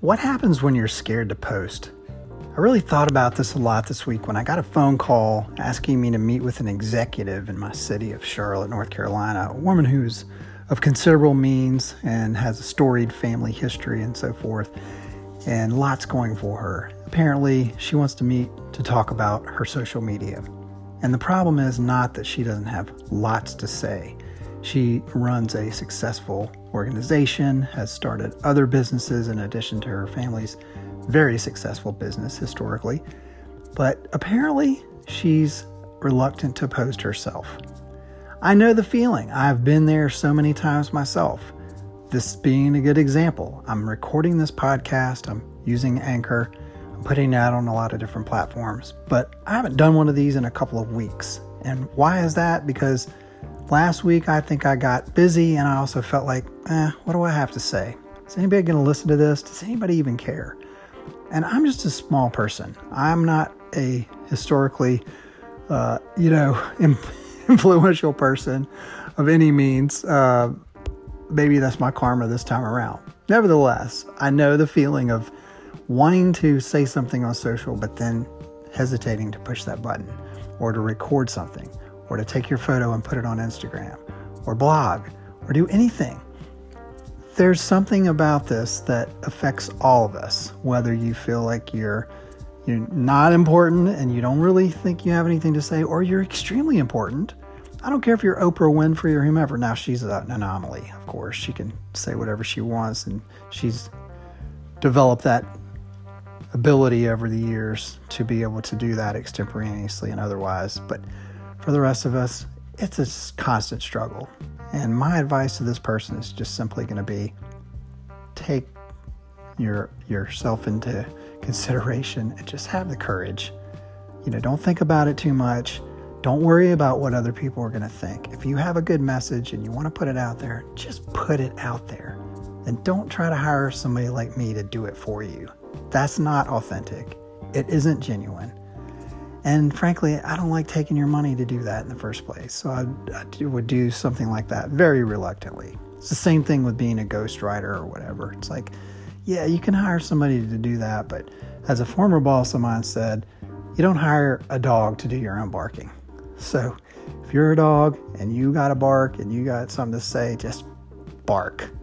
What happens when you're scared to post? I really thought about this a lot this week when I got a phone call asking me to meet with an executive in my city of Charlotte, North Carolina, a woman who's of considerable means and has a storied family history and so forth, and lots going for her. Apparently, she wants to meet to talk about her social media. And the problem is not that she doesn't have lots to say. She runs a successful organization, has started other businesses in addition to her family's very successful business historically. But apparently, she's reluctant to post herself. I know the feeling. I've been there so many times myself. This being a good example. I'm recording this podcast. I'm using Anchor. I'm putting it out on a lot of different platforms. But I haven't done one of these in a couple of weeks. And why is that? Because last week, I think I got busy and I also felt like, what do I have to say? Is anybody going to listen to this? Does anybody even care? And I'm just a small person. I'm not a historically, influential person of any means. Maybe that's my karma this time around. Nevertheless, I know the feeling of wanting to say something on social, but then hesitating to push that button or to record something, or to take your photo and put it on Instagram, or blog, or do anything. There's something about this that affects all of us, whether you feel like you're not important and you don't really think you have anything to say, or you're extremely important. I don't care if you're Oprah Winfrey or whomever. Now, she's an anomaly, of course. She can say whatever she wants, and she's developed that ability over the years to be able to do that extemporaneously and otherwise. But for the rest of us, it's a constant struggle. And my advice to this person is just simply going to be, take yourself into consideration and just have the courage. Don't think about it too much. Don't worry about what other people are going to think. If you have a good message and you want to put it out there, just put it out there. And don't try to hire somebody like me to do it for you. That's not authentic. It isn't genuine. And frankly, I don't like taking your money to do that in the first place. So I would do something like that very reluctantly. It's the same thing with being a ghostwriter or whatever. It's like, yeah, you can hire somebody to do that. But as a former boss of mine said, you don't hire a dog to do your own barking. So if you're a dog and you got to bark and you got something to say, just bark.